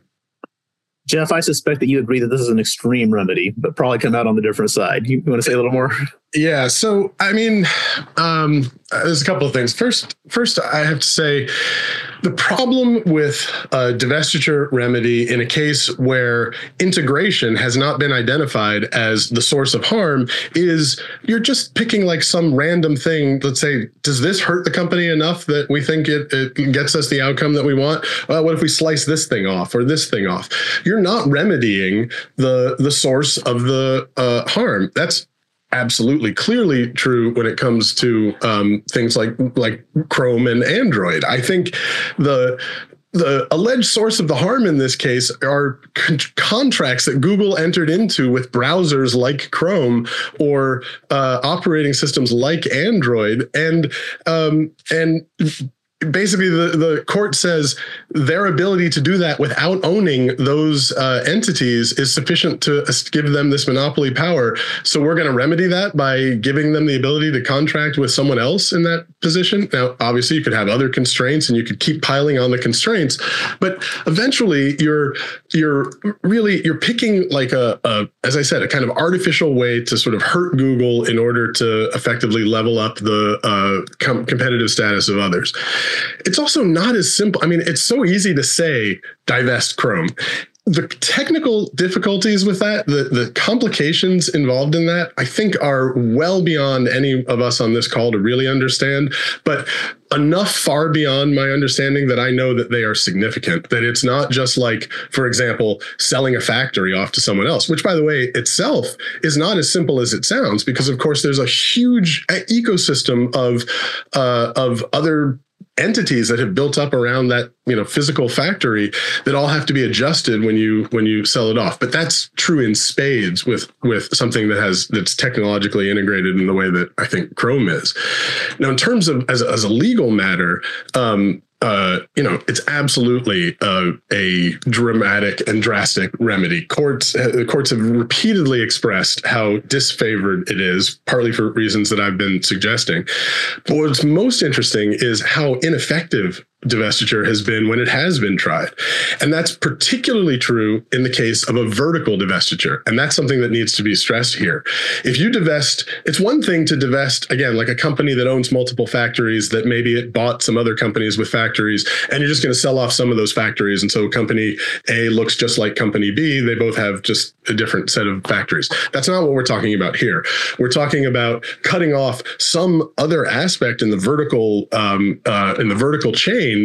Jeff, I suspect that you agree that this is an extreme remedy, but probably come out on the different side. You want to say a little more? Yeah. So, I mean, um, there's a couple of things. First, first, I have to say the problem with a divestiture remedy in a case where integration has not been identified as the source of harm is you're just picking like some random thing. Let's say, does this hurt the company enough that we think it, it gets us the outcome that we want? Uh, what if we slice this thing off or this thing off? You're not remedying the, the source of the uh, harm. That's absolutely clearly true when it comes to um, things like like Chrome and Android. I think the the alleged source of the harm in this case are con- contracts that Google entered into with browsers like Chrome or uh, operating systems like Android, and um, and. Basically, the, the court says their ability to do that without owning those uh, entities is sufficient to give them this monopoly power. So we're going to remedy that by giving them the ability to contract with someone else in that position. Now, obviously, you could have other constraints and you could keep piling on the constraints, but eventually you're you're really you're picking like a, a as I said, a kind of artificial way to sort of hurt Google in order to effectively level up the uh, com- competitive status of others. It's also not as simple. I mean, it's so easy to say divest Chrome. The technical difficulties with that, the, the complications involved in that, I think are well beyond any of us on this call to really understand, but enough far beyond my understanding that I know that they are significant, that it's not just like, for example, selling a factory off to someone else, which, by the way, itself is not as simple as it sounds, because, of course, there's a huge ecosystem of uh, of other entities that have built up around that, you know, physical factory that all have to be adjusted when you when you sell it off. But that's true in spades with with something that has that's technologically integrated in the way that I think Chrome is. Now, in terms of as, as a legal matter, um, Uh, you know, it's absolutely uh, a dramatic and drastic remedy. Courts, uh, courts have repeatedly expressed how disfavored it is, partly for reasons that I've been suggesting. But what's most interesting is how ineffective divestiture has been when it has been tried. And that's particularly true in the case of a vertical divestiture. And that's something that needs to be stressed here. If you divest, it's one thing to divest, again, like a company that owns multiple factories that maybe it bought some other companies with factories, and you're just going to sell off some of those factories. And so company A looks just like company B. They both have just a different set of factories. That's not what we're talking about here. We're talking about cutting off some other aspect in the vertical, um, uh, in the vertical chain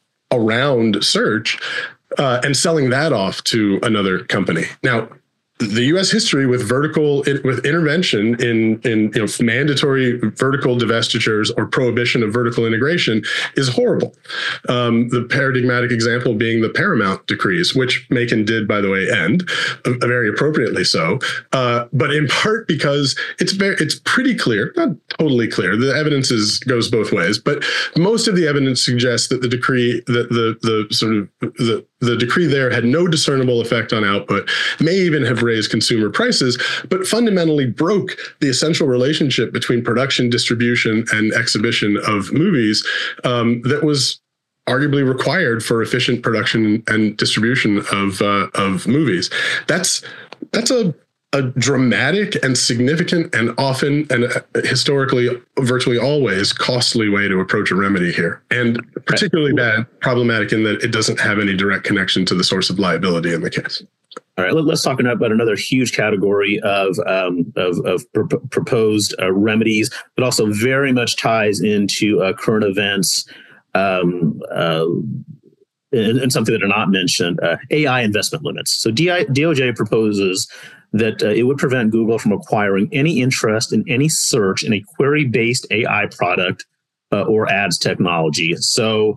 around search uh, and selling that off to another company. Now, the U S history with vertical with intervention in in you know, mandatory vertical divestitures or prohibition of vertical integration is horrible. Um, the paradigmatic example being the Paramount decrees, which Macon did, by the way, end uh, very appropriately so, uh, but in part because it's very it's pretty clear, not totally clear. The evidence is goes both ways, but most of the evidence suggests that the decree that the the sort of the the decree there had no discernible effect on output, may even have raised consumer prices, but fundamentally broke the essential relationship between production, distribution, and exhibition of movies um, that was arguably required for efficient production and distribution of uh, of movies. That's that's a a dramatic and significant and often and historically virtually always costly way to approach a remedy here, and particularly bad, problematic in that it doesn't have any direct connection to the source of liability in the case. All right, let's talk about another huge category of um, of, of pr- proposed uh, remedies, but also very much ties into uh, current events um, uh, and, and something that are not mentioned: uh, A I investment limits. So D O J proposes that uh, it would prevent Google from acquiring any interest in any search in a query-based A I product uh, or ads technology. So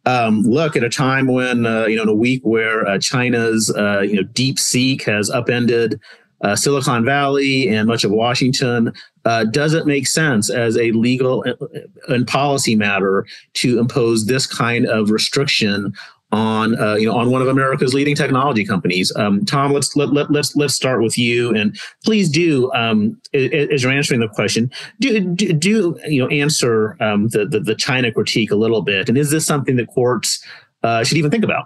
Um, look, at a time when, uh, you know, in a week where uh, China's, uh, you know, DeepSeek has upended uh, Silicon Valley and much of Washington, uh, does it make sense as a legal and policy matter to impose this kind of restriction on, uh, you know, on one of America's leading technology companies? Um, Tom, let's let, let let's let's start with you, and please do, um, as you're answering the question, do do, do you know answer um, the, the the China critique a little bit, and is this something that courts uh, should even think about?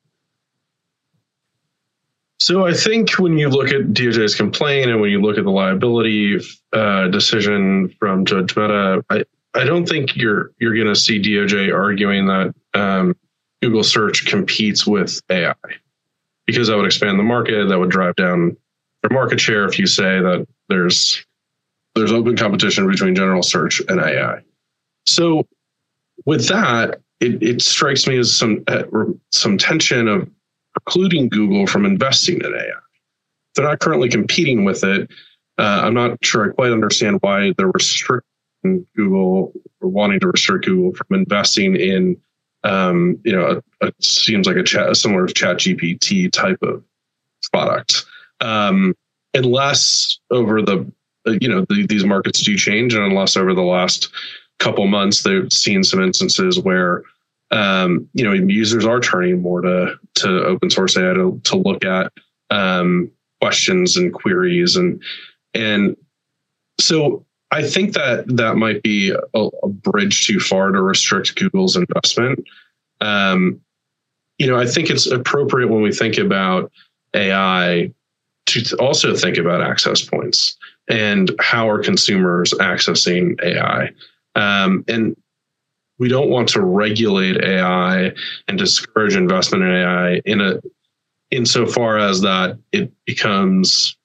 So I think when you look at D O J's complaint and when you look at the liability uh, decision from Judge Mehta, I, I don't think you're you're going to see D O J arguing that um, Google search competes with A I, because that would expand the market, that would drive down their market share if you say that there's there's open competition between general search and A I. So with that, it, it strikes me as some uh, some tension of precluding Google from investing in A I. They're not currently competing with it. Uh, I'm not sure I quite understand why they're restricting Google or wanting to restrict Google from investing in, um, you know, a, it seems like a, chat, a similar Chat G P T type of product, um, unless over the, you know, the, these markets do change, and unless over the last couple months they've seen some instances where Um, you know, users are turning more to to open source A I to, to look at um, questions and queries, and and so I think that that might be a, a bridge too far to restrict Google's investment. Um, you know, I think it's appropriate when we think about A I to also think about access points and how are consumers accessing A I, um, and we don't want to regulate A I and discourage investment in A I in a insofar as that it becomes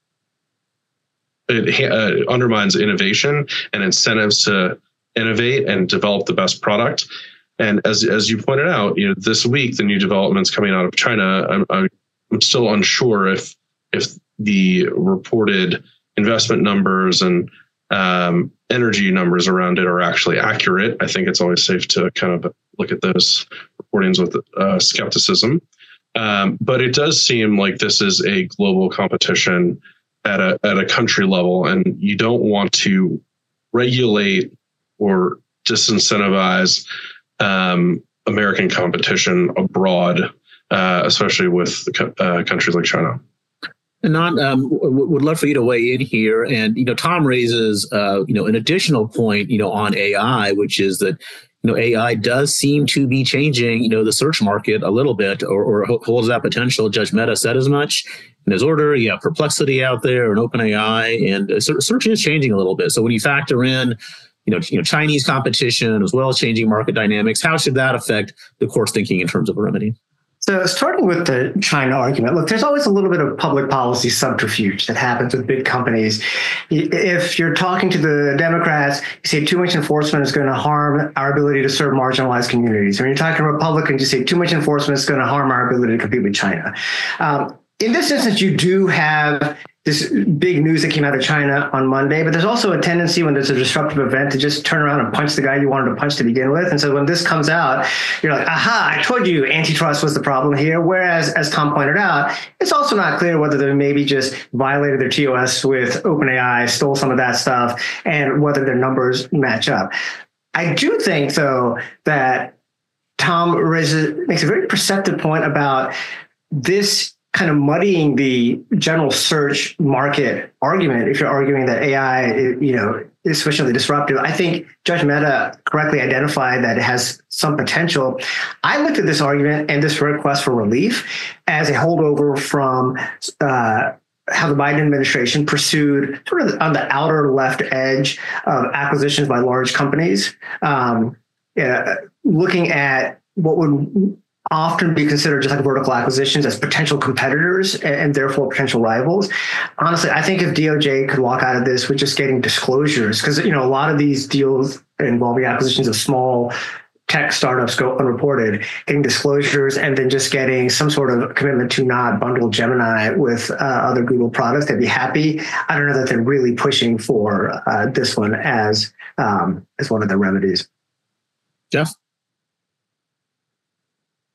it uh, undermines innovation and incentives to innovate and develop the best product. And as as you pointed out, you know, this week the new developments coming out of China, I'm I'm still unsure if if the reported investment numbers and Um, energy numbers around it are actually accurate. I think it's always safe to kind of look at those reportings with uh, skepticism. Um, but it does seem like this is a global competition at a at a country level, and you don't want to regulate or disincentivize um, American competition abroad, uh, especially with uh, countries like China. And not, um, w- would love for you to weigh in here. And, you know, Tom raises, uh, you know, an additional point, you know, on A I, which is that, you know, A I does seem to be changing, you know, the search market a little bit, or, or holds that potential. Judge Mehta said as much in his order. You have Perplexity out there and OpenAI, and uh, search is changing a little bit. So when you factor in, you know, you know, Chinese competition as well as changing market dynamics, how should that affect the court's thinking in terms of a remedy? So starting with the China argument, look, there's always a little bit of public policy subterfuge that happens with big companies. If you're talking to the Democrats, you say too much enforcement is going to harm our ability to serve marginalized communities. When you're talking to Republicans, you say too much enforcement is going to harm our ability to compete with China. Um, in this instance, you do have this big news that came out of China on Monday, but there's also a tendency when there's a disruptive event to just turn around and punch the guy you wanted to punch to begin with. And so when this comes out, you're like, aha, I told you antitrust was the problem here. Whereas, as Tom pointed out, it's also not clear whether they maybe just violated their T O S with OpenAI, stole some of that stuff, and whether their numbers match up. I do think, though, that Tom raises, makes a very perceptive point about this kind of muddying the general search market argument. If you're arguing that A I, you know, is sufficiently disruptive, I think Judge Mehta correctly identified that it has some potential. I looked at this argument and this request for relief as a holdover from uh, how the Biden administration pursued sort of on the outer left edge of acquisitions by large companies, um, yeah, looking at what would often be considered just like vertical acquisitions as potential competitors and, and therefore potential rivals. Honestly, I think if D O J could walk out of this with just getting disclosures, because, you know, a lot of these deals involving acquisitions of small tech startups go unreported, getting disclosures and then just getting some sort of commitment to not bundle Gemini with uh, other Google products, they'd be happy. I don't know that they're really pushing for uh, this one as um, as one of the remedies. Jeff?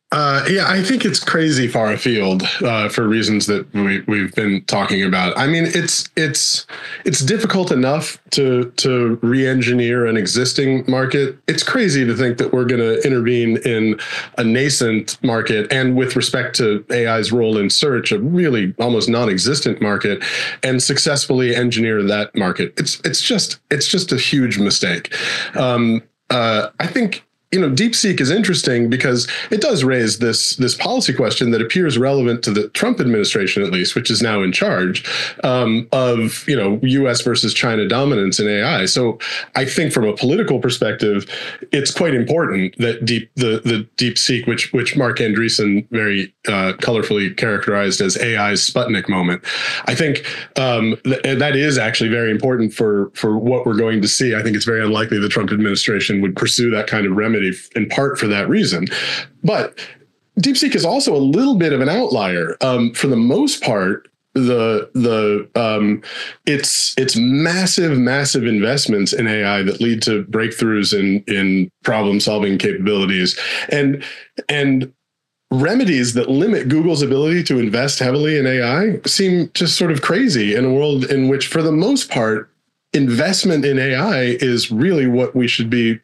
Uh, yeah, I think it's crazy far afield uh, for reasons that we, we've been talking about. I mean, it's it's it's difficult enough to to re-engineer an existing market. It's crazy to think that we're going to intervene in a nascent market, and with respect to A I's role in search, a really almost non-existent market, and successfully engineer that market. It's it's just it's just a huge mistake. Um, uh, I think. You know, DeepSeek is interesting because it does raise this this policy question that appears relevant to the Trump administration, at least, which is now in charge um, of, you know, U S versus China dominance in A I. So I think from a political perspective, it's quite important that deep the the DeepSeek, which which Mark Andreessen very uh, colorfully characterized as A I's Sputnik moment. I think um, th- that is actually very important for for what we're going to see. I think it's very unlikely the Trump administration would pursue that kind of remedy, in part for that reason. But DeepSeek is also a little bit of an outlier. Um, for the most part, the the um, it's it's massive, massive investments in A I that lead to breakthroughs in in problem solving capabilities, and and remedies that limit Google's ability to invest heavily in A I seem just sort of crazy in a world in which, for the most part, investment in A I is really what we should be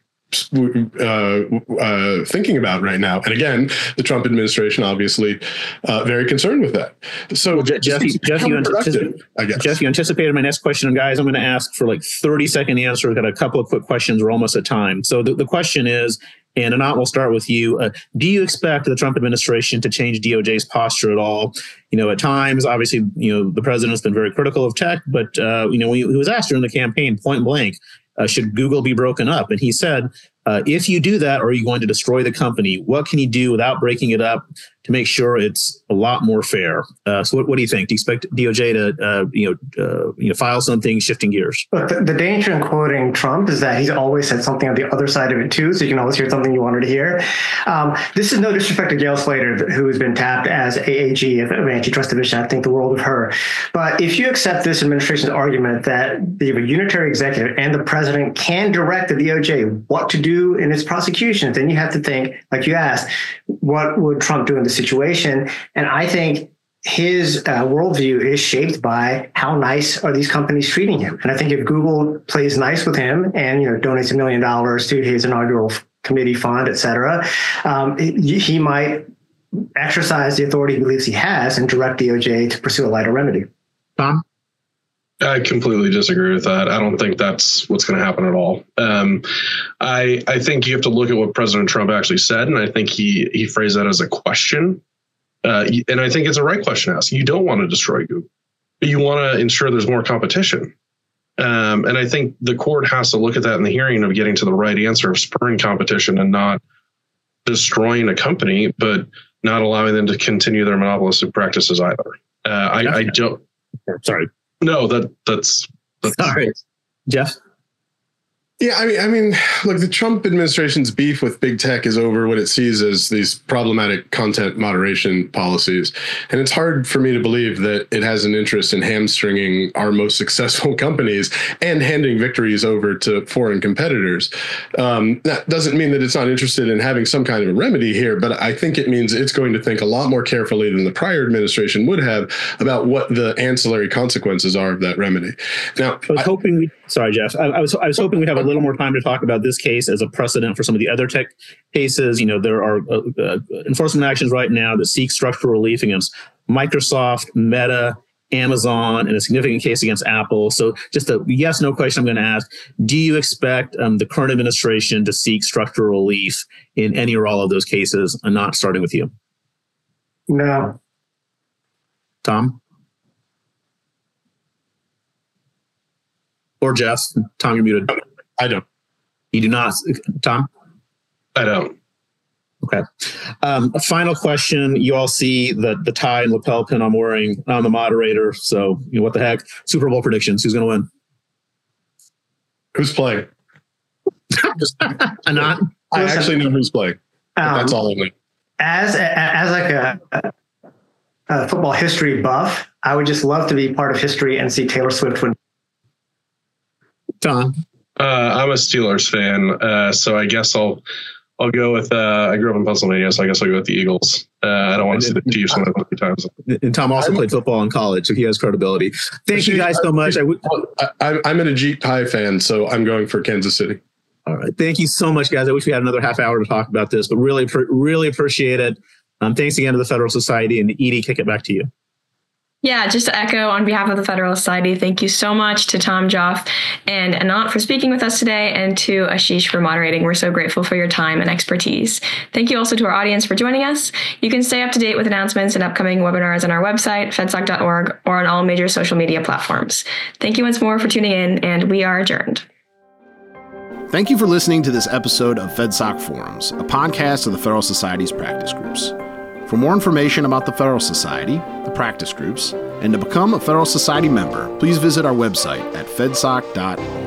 Uh, uh, thinking about right now. And again, the Trump administration obviously uh, very concerned with that. So well, Jeff, Jeff, you anticip- I guess. Jeff, you anticipated my next question. And guys, I'm going to ask for like thirty second answer. We've got a couple of quick questions. We're almost at time. So the, the question is, and Anant, we'll start with you. Uh, do you expect the Trump administration to change D O J's posture at all? You know, at times, obviously, you know, the president's been very critical of tech, but, uh, you know, when he, he was asked during the campaign point blank, Uh, should Google be broken up? And he said, uh, if you do that, are you going to destroy the company? What can you do without breaking it up to make sure it's a lot more fair? Uh, so what, what do you think? Do you expect D O J to uh, you know, uh, you know, file something, shifting gears? Look, the, the danger in quoting Trump is that he's always said something on the other side of it too, so you can always hear something you wanted to hear. Um, this is no disrespect to Gail Slater, who has been tapped as A A G of Antitrust Division. I think the world of her. But if you accept this administration's argument that you have a unitary executive and the president can direct the D O J what to do in its prosecution, then you have to think, like you asked, what would Trump do in the situation? And I think his uh, worldview is shaped by how nice are these companies treating him. And I think if Google plays nice with him and, you know, donates a million dollars to his inaugural committee fund, et cetera, um, he, he might exercise the authority he believes he has and direct D O J to pursue a lighter remedy. Tom? I completely disagree with that. I don't think that's what's going to happen at all. Um, I I think you have to look at what President Trump actually said, and I think he he phrased that as a question. Uh, and I think it's a right question to ask. You don't want to destroy Google, but you want to ensure there's more competition. Um, and I think the court has to look at that in the hearing of getting to the right answer of spurring competition and not destroying a company, but not allowing them to continue their monopolistic practices either. Uh, I, I don't. Sorry. No, that that's, that's sorry, Jeff. Yeah, I mean, I mean, look, the Trump administration's beef with big tech is over what it sees as these problematic content moderation policies. And it's hard for me to believe that it has an interest in hamstringing our most successful companies and handing victories over to foreign competitors. Um, that doesn't mean that it's not interested in having some kind of a remedy here, but I think it means it's going to think a lot more carefully than the prior administration would have about what the ancillary consequences are of that remedy. Now, I was I, hoping we, sorry, Jeff, I, I was I was hoping we'd have a little more time to talk about this case as a precedent for some of the other tech cases. You know, there are uh, uh, enforcement actions right now that seek structural relief against Microsoft, Meta, Amazon, and a significant case against Apple. So just a yes, no question I'm going to ask. Do you expect um, the current administration to seek structural relief in any or all of those cases? And not starting with you. No. Tom? Or Jeff? Tom, you're muted. I don't. You do not, Tom? I don't. Okay. Um, a final question. You all see the the tie and lapel pin I'm wearing. I'm the moderator, so you know what the heck. Super Bowl predictions. Who's going to win? Who's playing? Anant? I actually know who's playing. Um, that's all I know. As as like a, a football history buff, I would just love to be part of history and see Taylor Swift win. Tom? Uh, I'm a Steelers fan, uh, so I guess I'll I'll go with, uh, I grew up in Pennsylvania, so I guess I'll go with the Eagles. Uh, I don't want to see the Chiefs win it a few times. And Tom also played football in college, so he has credibility. Thank you guys so much. I w- I, I'm an Ajit Pai fan, so I'm going for Kansas City. All right. Thank you so much, guys. I wish we had another half hour to talk about this, but really, really appreciate it. Um, thanks again to the Federal Society, and Edie, kick it back to you. Yeah, just to echo on behalf of the Federal Society, thank you so much to Tom Joff and Anant for speaking with us today, and to Ashish for moderating. We're so grateful for your time and expertise. Thank you also to our audience for joining us. You can stay up to date with announcements and upcoming webinars on our website, fedsoc dot org, or on all major social media platforms. Thank you once more for tuning in, and we are adjourned. Thank you for listening to this episode of FedSoc Forums, a podcast of the Federal Society's practice groups. For more information about the Federal Society, the practice groups, and to become a Federal Society member, please visit our website at fedsoc dot org.